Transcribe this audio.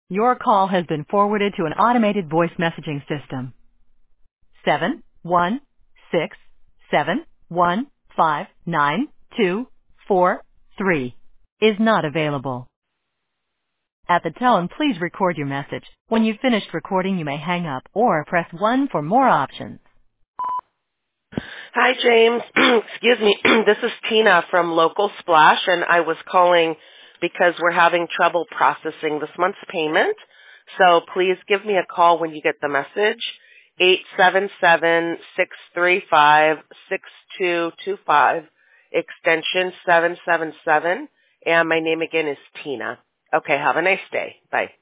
Your call has been forwarded to an automated voice messaging system. 71671592243 is not available. At the tone, please record your message. When you've finished recording, you may hang up or press 1 for more options. Hi, James. Excuse me. This is Tina from Local Splash, and I was calling because we're having trouble processing this month's payment. So please give me a call when you get the message, 877-635-6225, extension 777, and my name again is Tina. Okay, have a nice day. Bye.